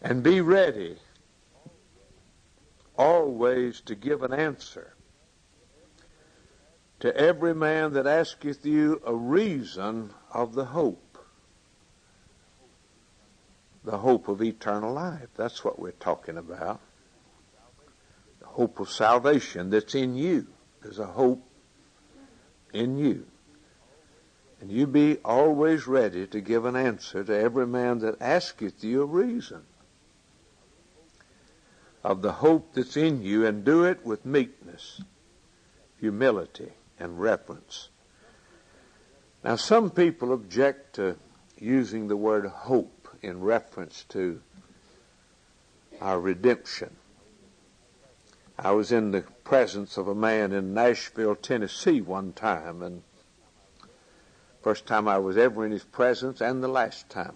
And be ready always to give an answer to every man that asketh you a reason of the hope of eternal life. That's what we're talking about. The hope of salvation that's in you. There's a hope in you. And you be always ready to give an answer to every man that asketh you a reason of the hope that's in you, and do it with meekness, humility, and reverence. Now, some people object to using the word hope in reference to our redemption. I was in the presence of a man in Nashville, Tennessee one time, and first time I was ever in his presence and the last time.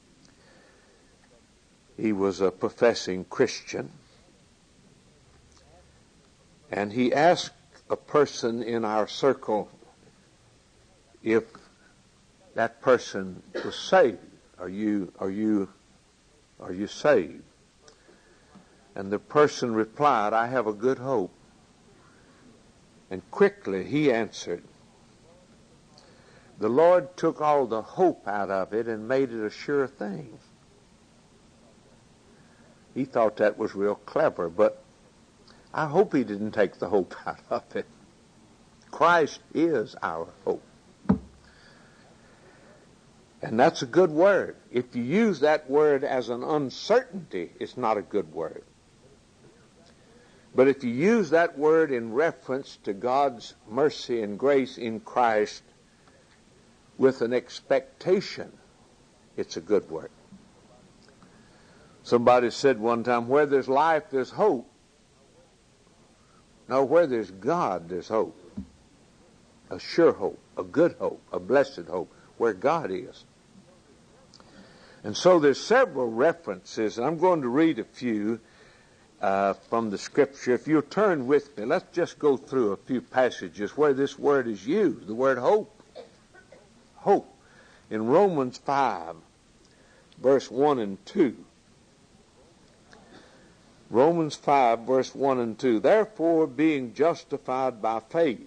He was a professing Christian, and he asked a person in our circle if that person was saved. Are you saved? And the person replied, I have a good hope. And quickly he answered, the Lord took all the hope out of it and made it a sure thing. He thought that was real clever, but I hope he didn't take the hope out of it. Christ is our hope. And that's a good word. If you use that word as an uncertainty, it's not a good word. But if you use that word in reference to God's mercy and grace in Christ with an expectation, it's a good word. Somebody said one time, where there's life, there's hope. No, where there's God, there's hope. A sure hope, a good hope, a blessed hope, where God is. And so there's several references, and I'm going to read a few from the Scripture. If you'll turn with me, let's just go through a few passages where this word is used, the word hope. Hope. In Romans 5, verse 1 and 2. Romans 5, verse 1 and 2. Therefore, being justified by faith,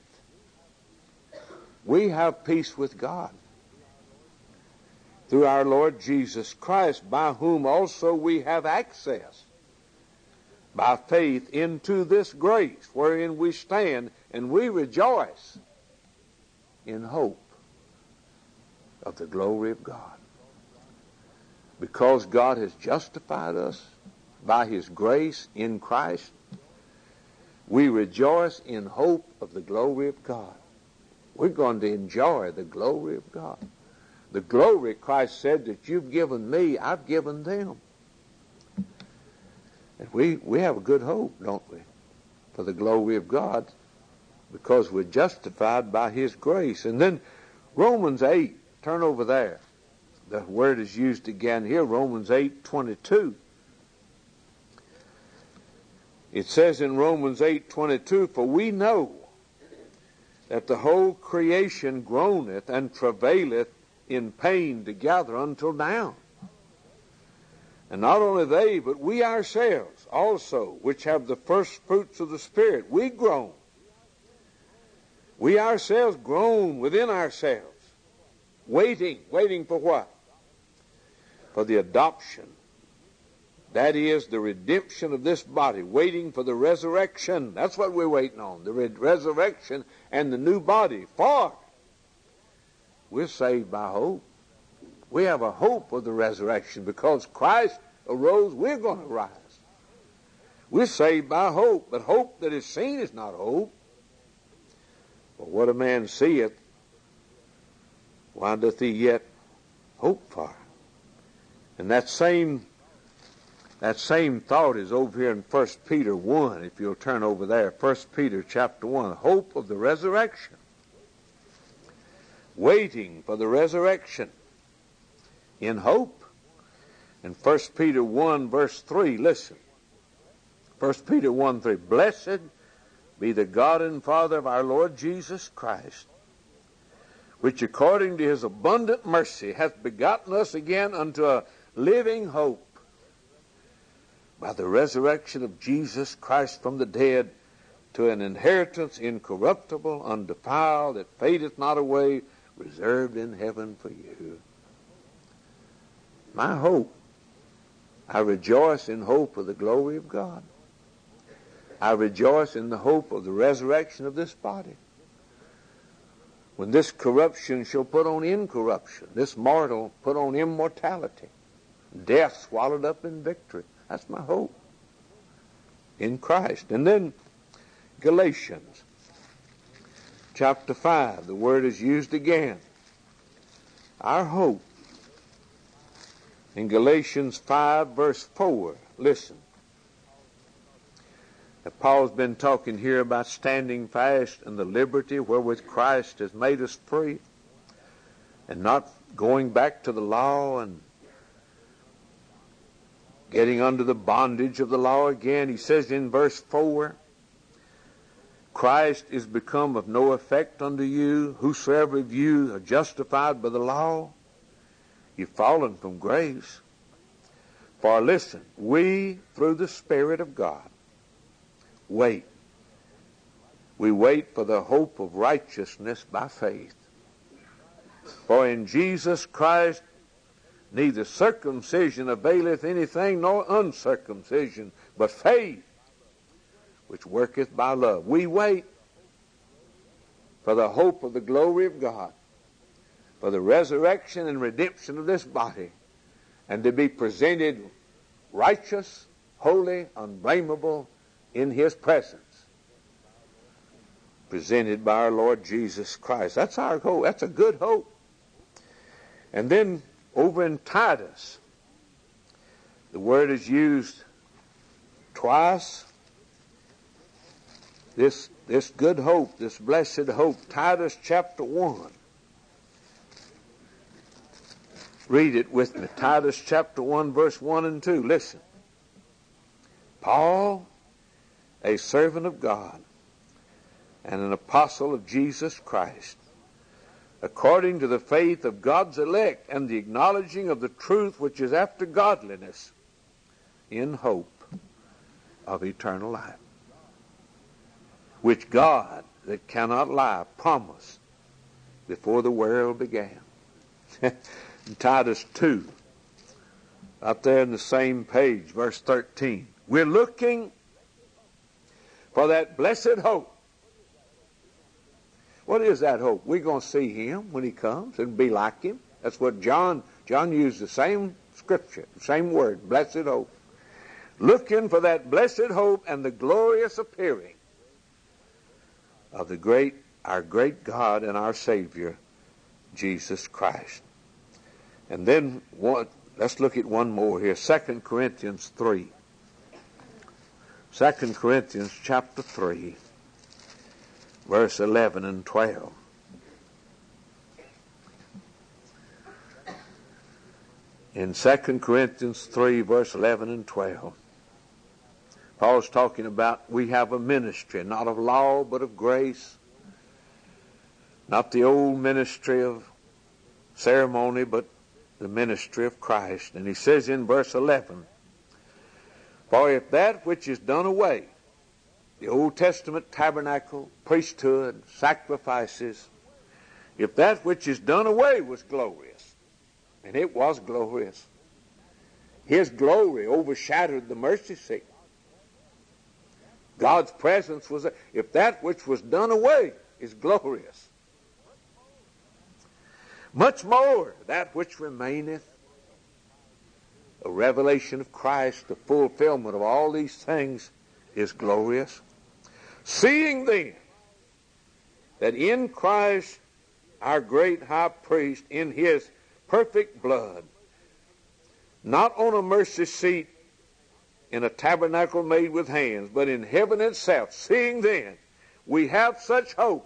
we have peace with God through our Lord Jesus Christ, by whom also we have access by faith into this grace wherein we stand, and we rejoice in hope of the glory of God. Because God has justified us by His grace in Christ, we rejoice in hope of the glory of God. We're going to enjoy the glory of God. The glory, Christ said, that you've given me, I've given them. And we have a good hope, don't we, for the glory of God, because we're justified by His grace. And then Romans 8, turn over there. The word is used again here, Romans 8:22. It says in Romans 8:22, for we know that the whole creation groaneth and travaileth in pain together until now. And not only they, but we ourselves also, which have the first fruits of the Spirit, we groan. We ourselves groan within ourselves, waiting for what? For the adoption. That is the redemption of this body, waiting for the resurrection. That's what we're waiting on, the resurrection and the new body. For we're saved by hope. We have a hope of the resurrection. Because Christ arose, we're going to rise. We're saved by hope. But hope that is seen is not hope. For what a man seeth, why doth he yet hope for? And that same thought is over here in 1 Peter 1, if you'll turn over there. 1 Peter chapter 1, hope of the resurrection. Waiting for the resurrection in hope. In 1 Peter 1, verse 3, listen. 1 Peter 1, 3, blessed be the God and Father of our Lord Jesus Christ, which according to His abundant mercy hath begotten us again unto a living hope by the resurrection of Jesus Christ from the dead, to an inheritance incorruptible, undefiled, that fadeth not away, reserved in heaven for you. My hope. I rejoice in hope of the glory of God. I rejoice in the hope of the resurrection of this body. When this corruption shall put on incorruption, this mortal put on immortality, death swallowed up in victory. That's my hope in Christ. And then Galatians chapter 5, the word is used again. Our hope in Galatians 5 verse 4. Listen. Now, Paul's been talking here about standing fast in the liberty wherewith Christ has made us free, and not going back to the law and getting under the bondage of the law again. He says in verse 4, Christ is become of no effect unto you. Whosoever of you are justified by the law, you've fallen from grace. For listen, we through the Spirit of God wait. We wait for the hope of righteousness by faith. For in Jesus Christ neither circumcision availeth anything, nor uncircumcision, but faith which worketh by love. We wait for the hope of the glory of God, for the resurrection and redemption of this body, and to be presented righteous, holy, unblameable in His presence, presented by our Lord Jesus Christ. That's our hope. That's a good hope. And then over in Titus, the word is used twice. This good hope, this blessed hope. Titus chapter 1. Read it with me. Titus chapter 1 verse 1 and 2. Listen. Paul, a servant of God and an apostle of Jesus Christ, according to the faith of God's elect and the acknowledging of the truth which is after godliness, in hope of eternal life, which God that cannot lie promised before the world began. Titus 2, out there in the same page, verse 13. We're looking for that blessed hope. What is that hope? We're going to see Him when He comes and be like Him. That's what John used the same scripture, the same word, blessed hope. Looking for that blessed hope and the glorious appearing of our great God and our Savior, Jesus Christ. And then let's look at one more here. 2 Corinthians 3. 2 Corinthians chapter 3, verse 11 and 12. In 2 Corinthians 3, verse 11 and 12, Paul's talking about we have a ministry, not of law, but of grace. Not the old ministry of ceremony, but the ministry of Christ. And he says in verse 11, for if that which is done away, the Old Testament tabernacle, priesthood, sacrifices, if that which is done away was glorious, and it was glorious, His glory overshadowed the mercy seat. God's presence was there. If that which was done away is glorious, much more that which remaineth, a revelation of Christ, the fulfillment of all these things, is glorious. Seeing then that in Christ our great high priest, in His perfect blood, not on a mercy seat in a tabernacle made with hands, but in heaven itself, seeing then we have such hope,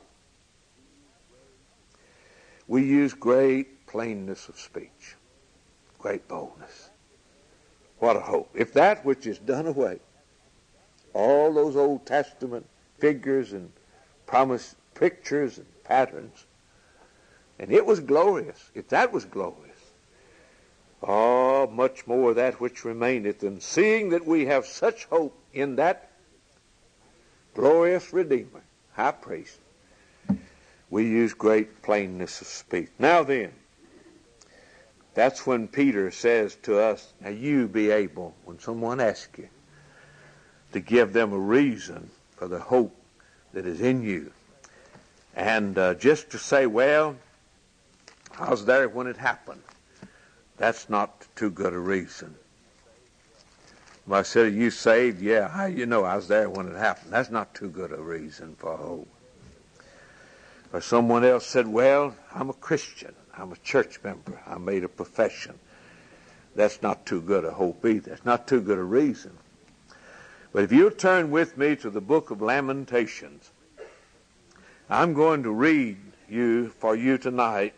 we use great plainness of speech, great boldness. What a hope. If that which is done away, all those Old Testament figures and promise pictures and patterns, and it was glorious. If that was glorious, much more that which remaineth, and seeing that we have such hope in that glorious Redeemer, high priest, we use great plainness of speech. Now then, that's when Peter says to us, now you be able, when someone asks you, to give them a reason for the hope that is in you. And just to say, well, I was there when it happened, that's not too good a reason. If I said, are you saved? Yeah, how you know I was there when it happened? That's not too good a reason for hope. Or someone else said, well, I'm a Christian. I'm a church member. I made a profession. That's not too good a hope either. It's not too good a reason. But if you'll turn with me to the book of Lamentations, I'm going to read for you tonight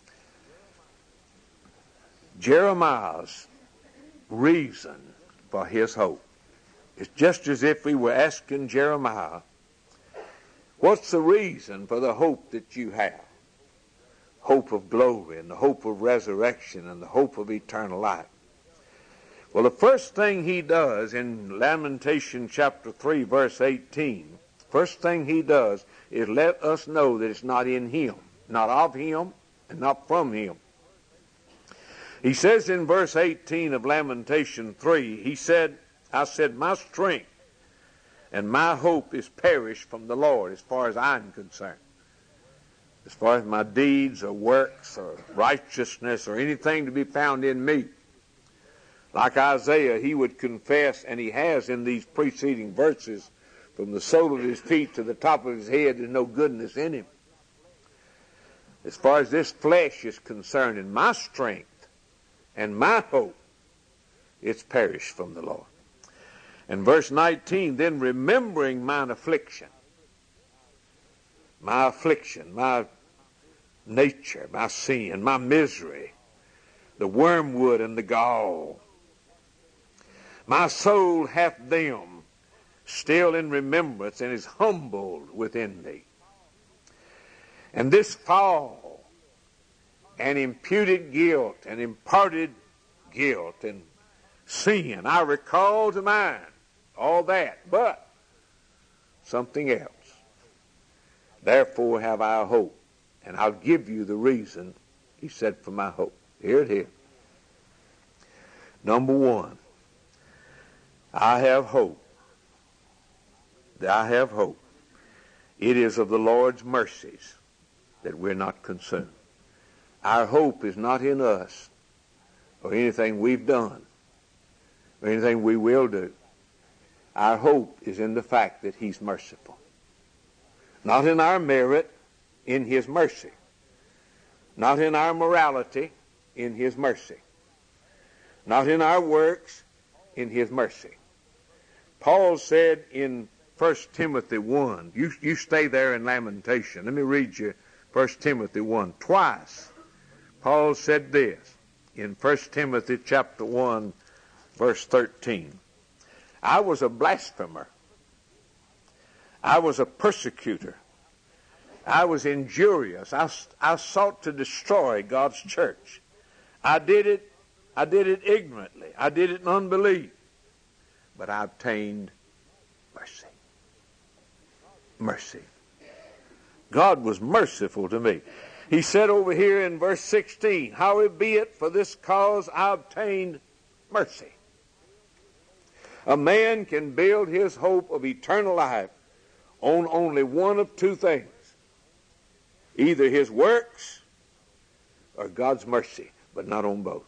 Jeremiah's reason for his hope. It's just as if we were asking Jeremiah, what's the reason for the hope that you have? Hope of glory and the hope of resurrection and the hope of eternal life. Well, the first thing he does in Lamentation chapter 3, verse 18, first thing he does is let us know that it's not in him, not of him, and not from him. He says in verse 18 of Lamentation 3, he said, I said, my strength and my hope is perished from the Lord as far as I'm concerned. As far as my deeds or works or righteousness or anything to be found in me. Like Isaiah, he would confess, and he has in these preceding verses, from the sole of his feet to the top of his head, there's no goodness in him. As far as this flesh is concerned, and my strength and my hope, it's perished from the Lord. And verse 19, then remembering mine affliction, my nature, my sin, my misery, the wormwood and the gall, my soul hath them still in remembrance and is humbled within me. And this fall and imputed guilt and imparted guilt and sin, I recall to mind all that, but something else. Therefore have I hope, and I'll give you the reason, he said, for my hope. Here it is. Number one, I have hope. I have hope. It is of the Lord's mercies that we're not consumed. Our hope is not in us or anything we've done or anything we will do. Our hope is in the fact that he's merciful. Not in our merit, in his mercy. Not in our morality, in his mercy. Not in our works, in his mercy. Paul said in 1 Timothy 1, you stay there in Lamentation. Let me read you 1 Timothy 1. Twice Paul said this in 1 Timothy chapter 1, verse 13. I was a blasphemer. I was a persecutor. I was injurious. I sought to destroy God's church. I did it ignorantly. I did it in unbelief. But I obtained mercy. Mercy. God was merciful to me. He said over here in verse 16, howbeit for this cause I obtained mercy. A man can build his hope of eternal life on only one of two things. Either his works or God's mercy, but not on both.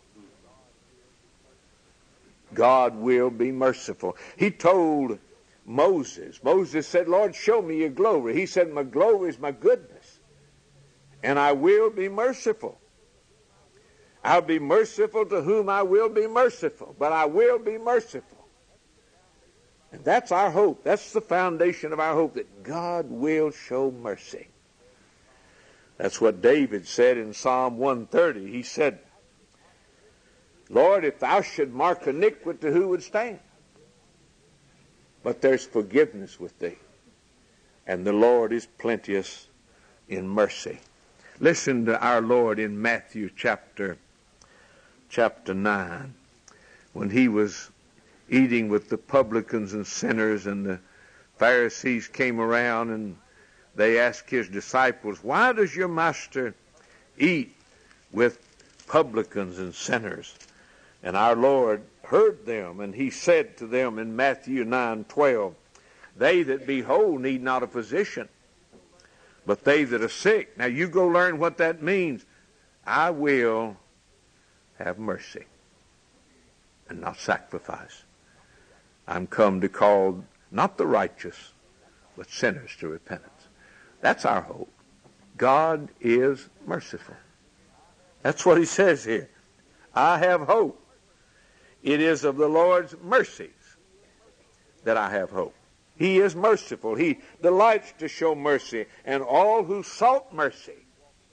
God will be merciful. He told Moses said, Lord, show me your glory. He said, my glory is my goodness, and I will be merciful. I'll be merciful to whom I will be merciful, but I will be merciful. And that's our hope. That's the foundation of our hope, that God will show mercy. That's what David said in Psalm 130. He said, Lord, if thou should mark iniquity, who would stand? But there's forgiveness with thee, and the Lord is plenteous in mercy. Listen to our Lord in Matthew chapter 9. when he was eating with the publicans and sinners, and the Pharisees came around and they asked his disciples, "Why does your master eat with publicans and sinners?" And our Lord heard them, and he said to them in Matthew 9:12, "They that be whole need not a physician, but they that are sick." Now you go learn what that means. I will have mercy and not sacrifice. I'm come to call not the righteous, but sinners to repentance. That's our hope. God is merciful. That's what he says here. I have hope. It is of the Lord's mercies that I have hope. He is merciful. He delights to show mercy. And all who sought mercy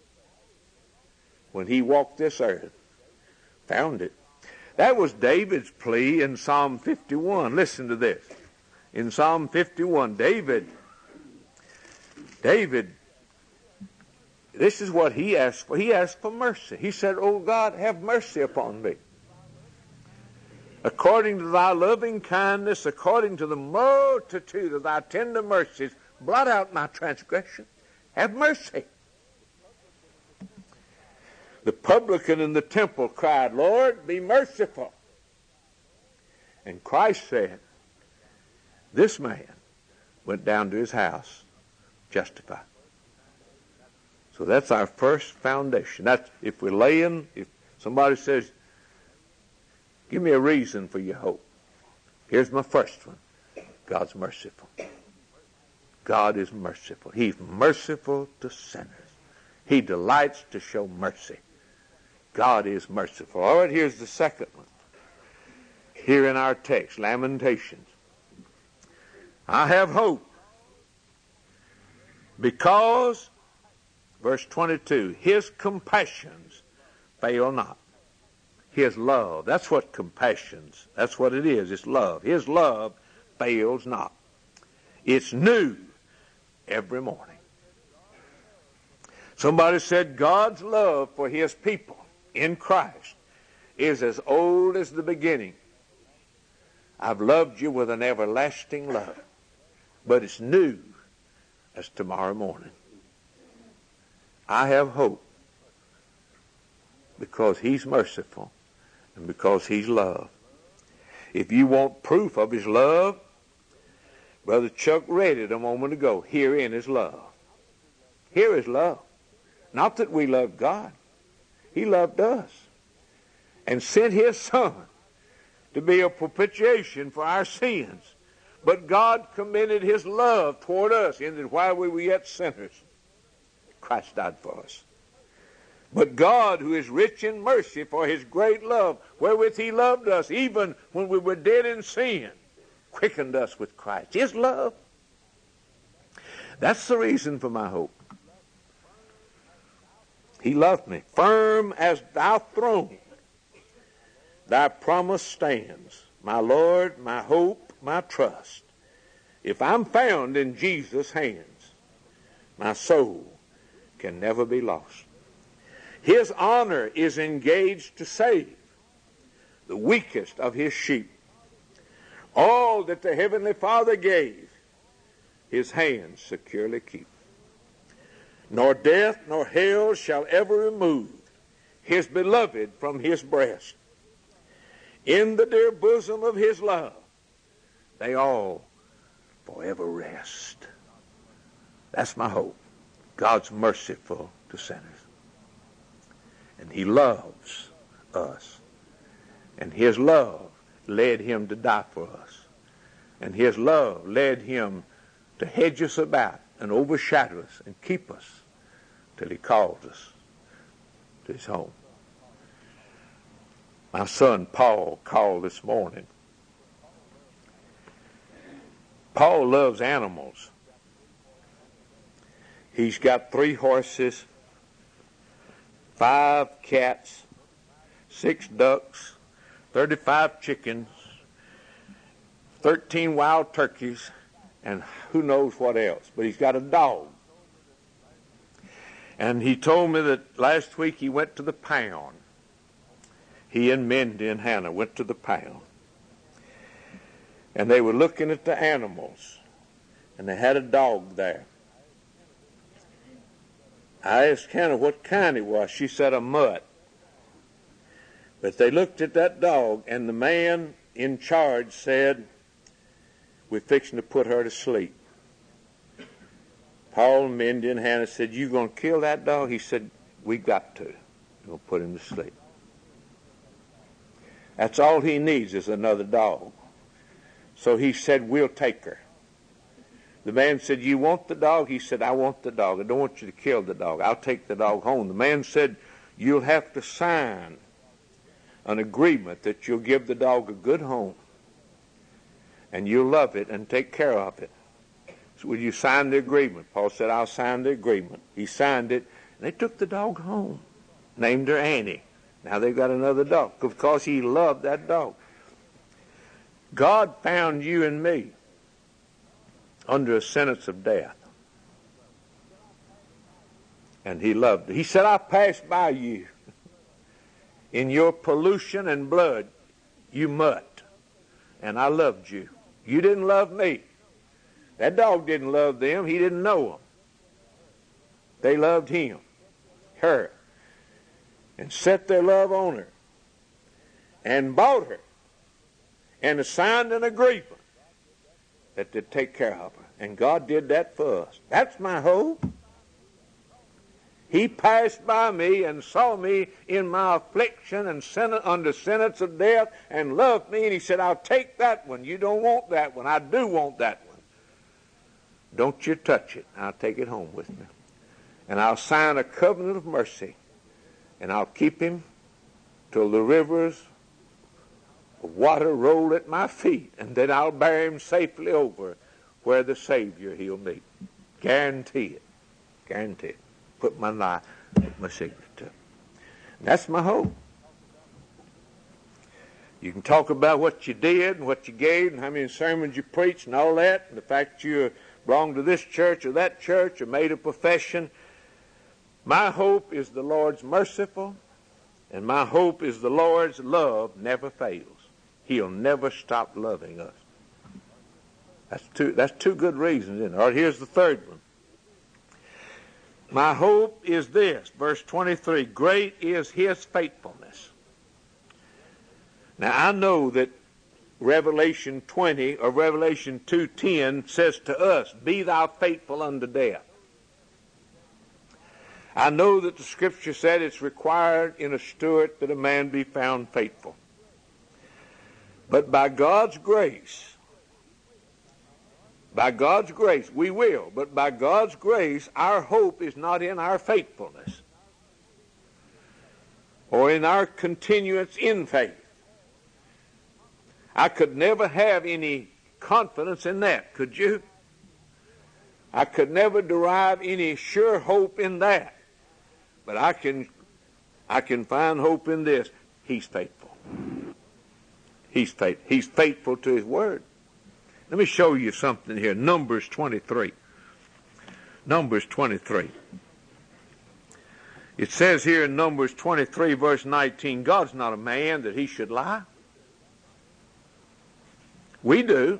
when he walked this earth found it. That was David's plea in Psalm 51. Listen to this. In Psalm 51, David, this is what he asked for. He asked for mercy. He said, "O God, have mercy upon me. According to thy loving kindness, according to the multitude of thy tender mercies, blot out my transgression. Have mercy." The publican in the temple cried, "Lord, be merciful." And Christ said, this man went down to his house justified. So that's our first foundation. That's if somebody says, "Give me a reason for your hope." Here's my first one. God's merciful. God is merciful. He's merciful to sinners. He delights to show mercy. God is merciful. All right, here's the second one. Here in our text, Lamentations. I have hope because, verse 22, his compassions fail not. His love, that's what compassions, that's what it is. It's love. His love fails not. It's new every morning. Somebody said God's love for his people in Christ is as old as the beginning. I've loved you with an everlasting love, but it's new as tomorrow morning. I have hope because he's merciful and because he's love. If you want proof of his love, Brother Chuck read it a moment ago. Herein is love. Here is love. Not that we love God. He loved us and sent his Son to be a propitiation for our sins. But God commended his love toward us in that while we were yet sinners, Christ died for us. But God, who is rich in mercy for his great love, wherewith he loved us, even when we were dead in sin, quickened us with Christ. His love. That's the reason for my hope. He loved me. Firm as thy throne, thy promise stands. My Lord, my hope, my trust. If I'm found in Jesus' hands, my soul can never be lost. His honor is engaged to save the weakest of his sheep. All that the Heavenly Father gave, his hands securely keep. Nor death nor hell shall ever remove his beloved from his breast. In the dear bosom of his love, they all forever rest. That's my hope. God's merciful to sinners. And he loves us. And his love led him to die for us. And his love led him to hedge us about and overshadow us and keep us till he calls us to his home. My son Paul called this morning. Paul loves animals. He's got 3 horses, 5 cats, 6 ducks, 35 chickens, 13 wild turkeys, and who knows what else. But he's got a dog. And he told me that last week he went to the pound. he and Mindy and Hannah went to the pound. And they were looking at the animals. And they had a dog there. I asked Hannah what kind it was. She said a mutt. But they looked at that dog, and the man in charge said, we're fixing to put her to sleep. Paul, Mindy, and Hannah said, you going to kill that dog? He said, we got to. We're going to put him to sleep. That's all he needs is another dog. So he said, we'll take her. The man said, you want the dog? He said, I want the dog. I don't want you to kill the dog. I'll take the dog home. The man said, you'll have to sign an agreement that you'll give the dog a good home and you'll love it and take care of it. So will you sign the agreement? Paul said, I'll sign the agreement. He signed it, and they took the dog home, named her Annie. Now they've got another dog because he loved that dog. God found you and me under a sentence of death. And he loved it. He said, I passed by you. In your pollution and blood, you mutt. And I loved you. You didn't love me. That dog didn't love them. He didn't know them. They loved him, her, and set their love on her, and bought her, and signed an agreement that they'd take care of her. And God did that for us. That's my hope. He passed by me and saw me in my affliction and under sentence of death and loved me. And he said, I'll take that one. You don't want that one. I do want that one. Don't you touch it. I'll take it home with me. And I'll sign a covenant of mercy. And I'll keep him till the rivers of water roll at my feet. And then I'll bear him safely over where the Savior he'll meet. Guarantee it. Guarantee it. Put my life, put my signature. That's my hope. You can talk about what you did and what you gave and how many sermons you preached and all that, and the fact you belong to this church or that church or made a profession. My hope is the Lord's merciful, and my hope is the Lord's love never fails. He'll never stop loving us. That's two good reasons, isn't it? All right, here's the third one. My hope is this, verse 23, great is his faithfulness. Now I know that Revelation 20 or Revelation 2:10 says to us, be thou faithful unto death. I know that the scripture said it's required in a steward that a man be found faithful. But by God's grace, we will. But by God's grace, our hope is not in our faithfulness or in our continuance in faith. I could never have any confidence in that, could you? I could never derive any sure hope in that. But I can find hope in this. He's faithful. He's faithful. He's faithful to his word. Let me show you something here. Numbers 23. Numbers 23. It says here in Numbers 23, verse 19, God's not a man that he should lie. We do.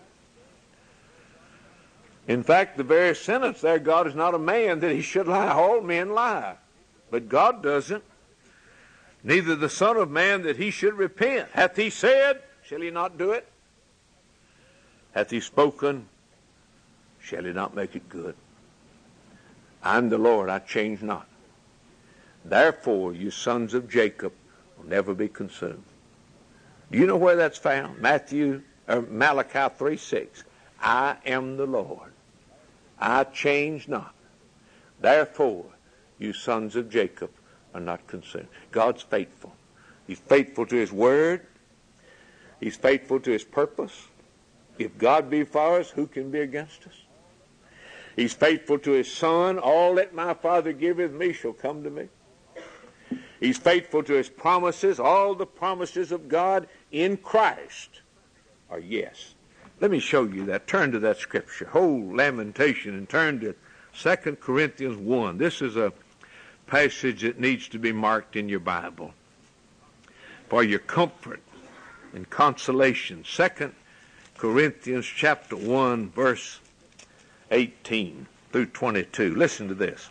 In fact, the very sentence there, God is not a man that he should lie. All men lie. But God doesn't. Neither the Son of Man that he should repent. Hath he said, shall he not do it? Hath he spoken, shall he not make it good? I'm the Lord, I change not. Therefore, you sons of Jacob will never be consumed. Do you know where that's found? Malachi 3:6. I am the Lord, I change not. Therefore, you sons of Jacob are not consumed. God's faithful. He's faithful to his word. He's faithful to his purpose. If God be for us, who can be against us? He's faithful to his Son. All that my Father giveth me shall come to me. He's faithful to his promises. All the promises of God in Christ are yes. Let me show you that. Turn to that scripture. Hold Lamentation and turn to 2 Corinthians 1. This is a passage that needs to be marked in your Bible. for your comfort and consolation. 2 Corinthians chapter 1, verse 18 through 22. Listen to this.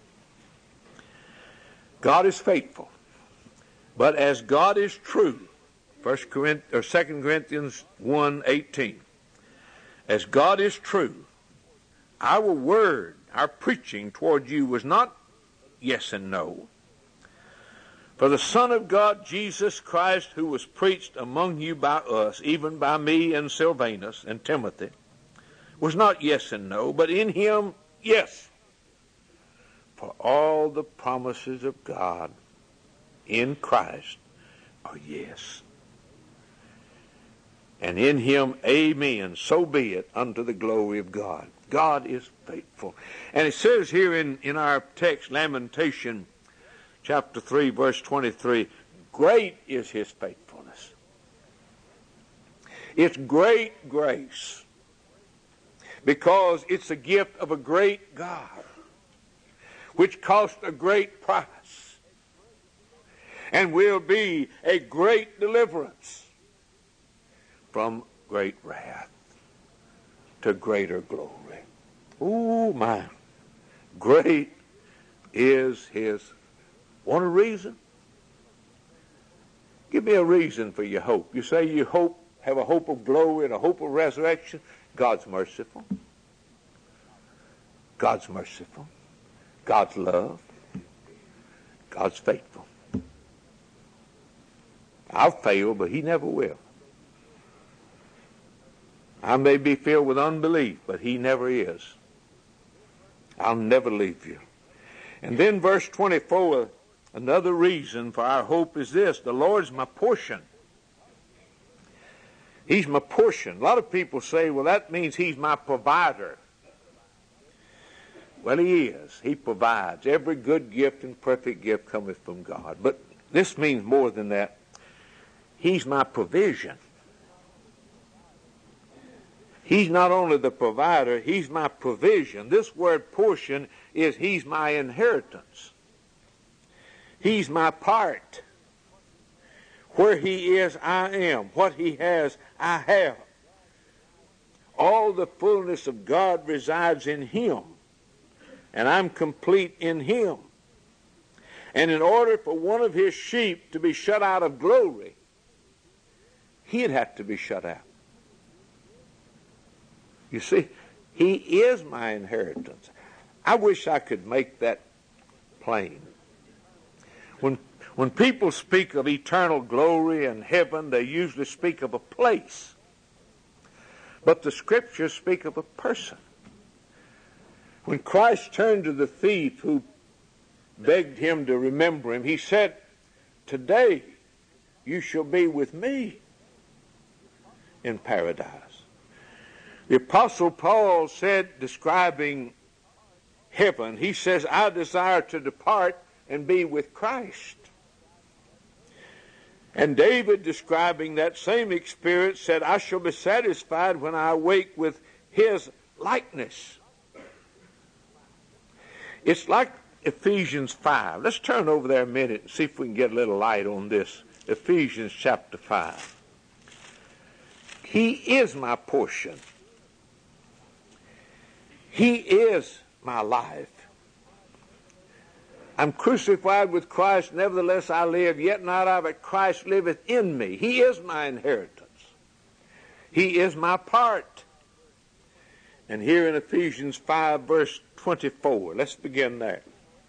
God is faithful, but as God is true, 2 Corinthians 1:18. As God is true, our word, our preaching toward you was not yes and no. For the Son of God, Jesus Christ, who was preached among you by us, even by me and Silvanus and Timothy, was not yes and no, but in him, yes. For all the promises of God in Christ are yes. And in him, amen, so be it, unto the glory of God. God is faithful. And it says here in our text, Lamentation, chapter 3, verse 23, great is his faithfulness. It's great grace, because it's a gift of a great God, which cost a great price, and will be a great deliverance from great wrath to greater glory. Oh my, great is his. Want a reason? Give me a reason for your hope. You say you hope, have a hope of glory and a hope of resurrection. God's merciful. God's merciful. God's love. God's faithful. I'll fail, but he never will. I may be filled with unbelief, but he never is. I'll never leave you. And then verse 24, another reason for our hope is this: the Lord's my portion. He's my portion. A lot of people say, well, that means he's my provider. Well, he is. He provides. Every good gift and perfect gift cometh from God. But this means more than that. He's my provision. He's not only the provider, he's my provision. This word portion is he's my inheritance. He's my part. Where he is, I am. What he has, I have. All the fullness of God resides in him, and I'm complete in him. And in order for one of his sheep to be shut out of glory, he'd have to be shut out. You see, he is my inheritance. I wish I could make that plain. When people speak of eternal glory and heaven, they usually speak of a place. But the Scriptures speak of a person. When Christ turned to the thief who begged him to remember him, he said, today you shall be with me in paradise. The Apostle Paul said, describing heaven, he says, I desire to depart and be with Christ. And David, describing that same experience, said, I shall be satisfied when I awake with his likeness. It's like Ephesians 5. Let's turn over there a minute and see if we can get a little light on this. Ephesians chapter 5. He is my portion. He is my life. I'm crucified with Christ, nevertheless I live, yet not I, but Christ liveth in me. He is my inheritance. He is my part. And here in Ephesians 5, verse 24, let's begin there.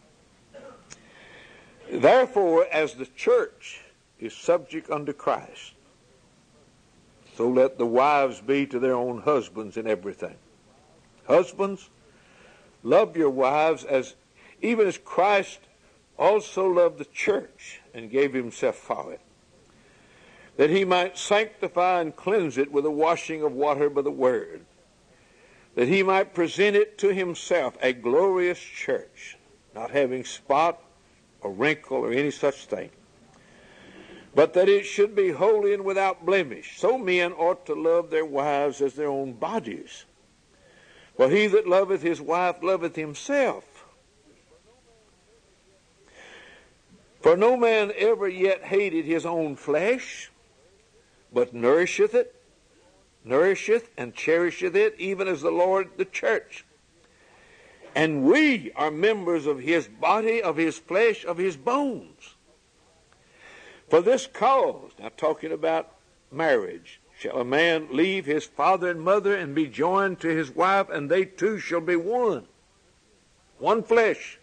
Therefore, as the church is subject unto Christ, so let the wives be to their own husbands in everything. Husbands, love your wives even as Christ also loved the church and gave himself for it, that he might sanctify and cleanse it with the washing of water by the word, that he might present it to himself a glorious church, not having spot or wrinkle or any such thing, but that it should be holy and without blemish. So men ought to love their wives as their own bodies. For he that loveth his wife loveth himself. For no man ever yet hated his own flesh, but nourisheth and cherisheth it, even as the Lord the church. And we are members of his body, of his flesh, of his bones. For this cause, now talking about marriage, shall a man leave his father and mother and be joined to his wife, and they two shall be one. One flesh.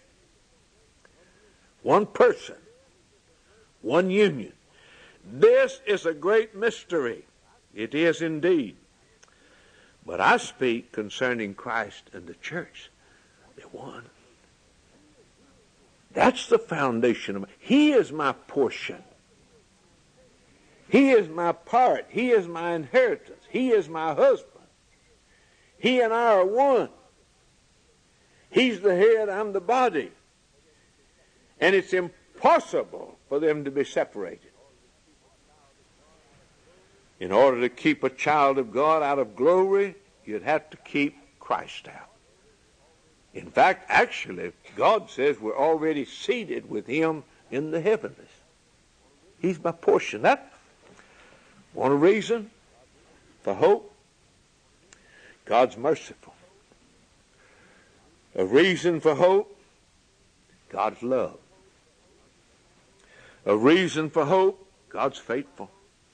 One person. One union. This is a great mystery. It is indeed. But I speak concerning Christ and the church. They're one. That's the foundation of it. He is my portion. He is my part. He is my inheritance. He is my husband. He and I are one. He's the head, I'm the body. And it's impossible for them to be separated. In order to keep a child of God out of glory, you'd have to keep Christ out. In fact, actually, God says we're already seated with him in the heavenlies. He's my portion. That one reason for hope? God's merciful. A reason for hope? God's love. A reason for hope? God's faithful.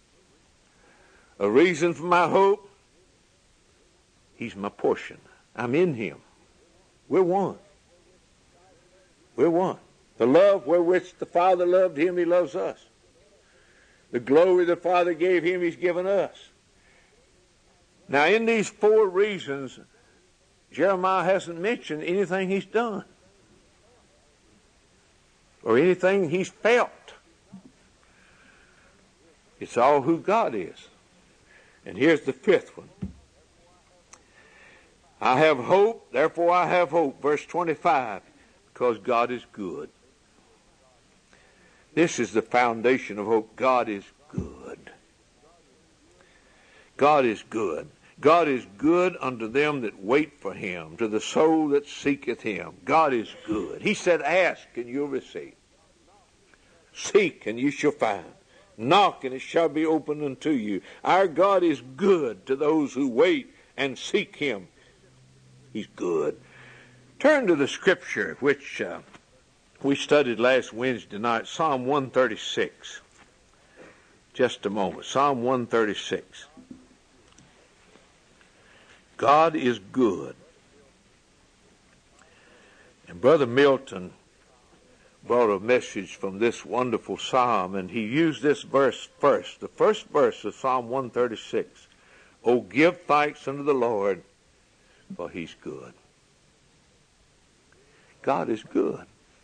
A reason for my hope? He's my portion. I'm in him. We're one. We're one. The love wherewith the Father loved him, he loves us. The glory the Father gave him, he's given us. Now, in these four reasons, Jeremiah hasn't mentioned anything he's done or anything he's felt. It's all who God is. And here's the fifth one. I have hope, therefore I have hope. Verse 25, because God is good. This is the foundation of hope. God is good. God is good. God is good unto them that wait for him, to the soul that seeketh him. God is good. He said, ask and you'll receive. Seek and you shall find. Knock and it shall be opened unto you. Our God is good to those who wait and seek him. He's good. Turn to the scripture which we studied last Wednesday night, Psalm 136. Just a moment. Psalm 136. God is good. And Brother Milton brought a message from this wonderful psalm, and he used this verse first. The first verse of Psalm 136. Oh, give thanks unto the Lord, for he's good. God is good.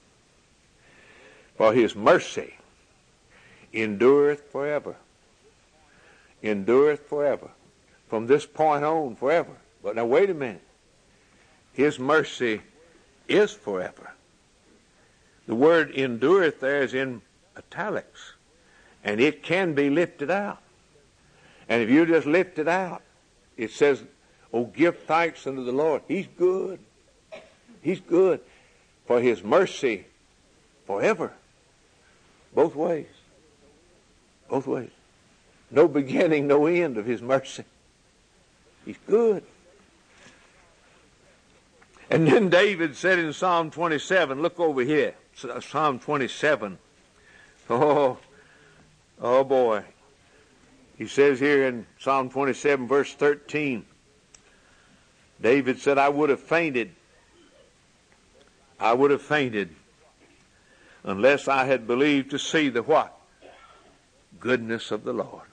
For his mercy endureth forever. Endureth forever. From this point on, forever. But now wait a minute. His mercy is forever. The word endureth there is in italics. And it can be lifted out. And if you just lift it out, it says, oh, give thanks unto the Lord. He's good. He's good. For his mercy forever. Both ways. Both ways. No beginning, no end of his mercy. He's good. And then David said in Psalm 27, look over here, Psalm 27. Oh boy. He says here in Psalm 27, verse 13, David said, I would have fainted unless I had believed to see the what? Goodness of the Lord.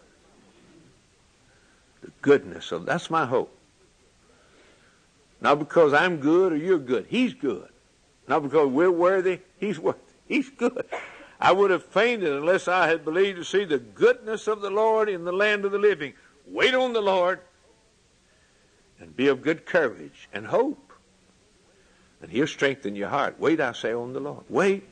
The goodness of, that's my hope. Not because I'm good or you're good. He's good. Not because we're worthy. He's worthy. He's good. I would have fainted unless I had believed to see the goodness of the Lord in the land of the living. Wait on the Lord and be of good courage and hope. And he'll strengthen your heart. Wait, I say, on the Lord. Wait.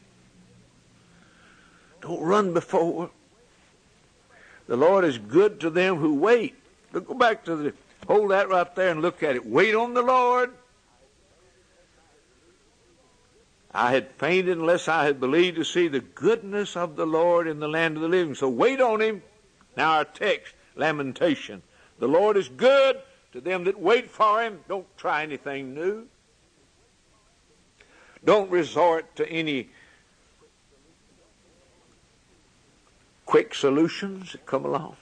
Don't run before. The Lord is good to them who wait. Look, go back to the, hold that right there and look at it. Wait on the Lord. I had fainted unless I had believed to see the goodness of the Lord in the land of the living. So wait on him. Now our text, Lamentation. The Lord is good to them that wait for him. Don't try anything new. Don't resort to any quick solutions that come along.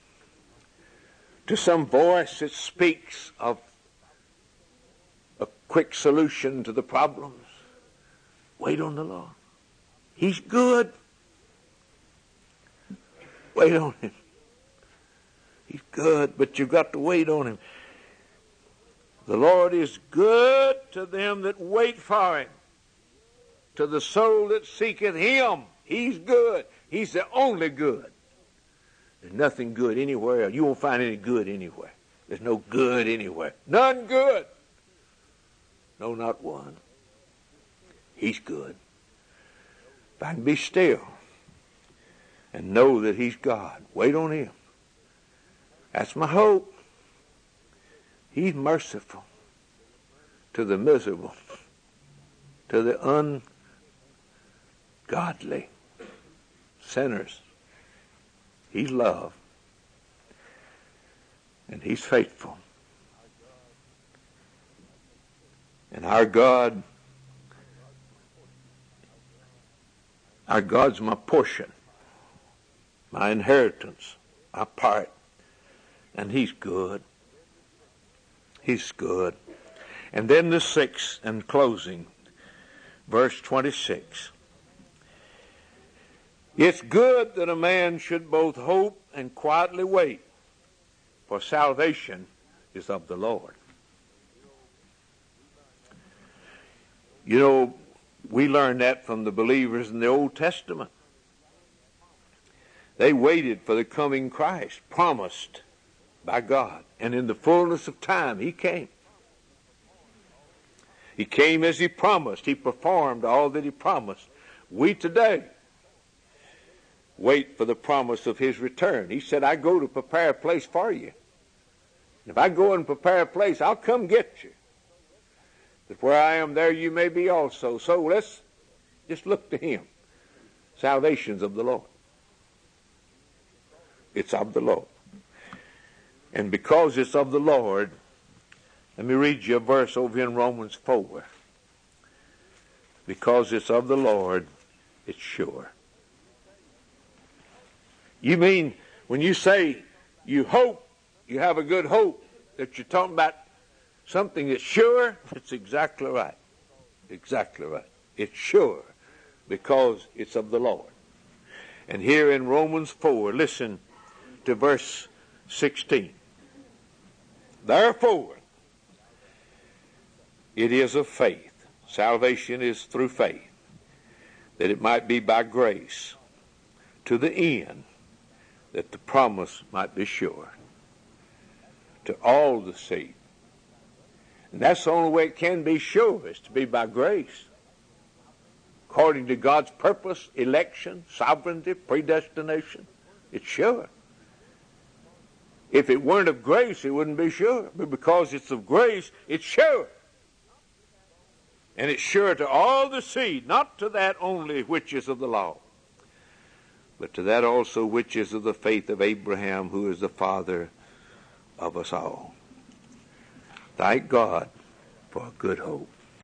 To some voice that speaks of a quick solution to the problems. Wait on the Lord. He's good. Wait on him. He's good, but you've got to wait on him. The Lord is good to them that wait for him. To the soul that seeketh him. He's good. He's the only good. There's nothing good anywhere. You won't find any good anywhere. There's no good anywhere. None good. No, not one. He's good. If I can be still and know that he's God, wait on him. That's my hope. He's merciful to the miserable, to the ungodly, sinners. He's love. And he's faithful. And our God's my portion, my inheritance, my part. And he's good. He's good. And then the sixth and closing, verse 26. It's good that a man should both hope and quietly wait, for salvation is of the Lord. You know, we learned that from the believers in the Old Testament. They waited for the coming Christ, promised by God. And in the fullness of time, he came. He came as he promised. He performed all that he promised. We today wait for the promise of his return. He said, I go to prepare a place for you. And if I go and prepare a place, I'll come get you. That where I am, there you may be also. So let's just look to him. Salvation's of the Lord. It's of the Lord. And because it's of the Lord, let me read you a verse over in Romans 4. Because it's of the Lord, it's sure. You mean, when you say you hope, you have a good hope, that you're talking about something that's sure? It's exactly right. Exactly right. It's sure because it's of the Lord. And here in Romans 4, listen to verse 16. Therefore, it is of faith. Salvation is through faith, that it might be by grace, to the end that the promise might be sure to all the seed. And that's the only way it can be sure, is to be by grace. According to God's purpose, election, sovereignty, predestination, it's sure. If it weren't of grace, it wouldn't be sure. But because it's of grace, it's sure. And it's sure to all the seed, not to that only which is of the law, but to that also which is of the faith of Abraham, who is the father of us all. Thank God for a good hope.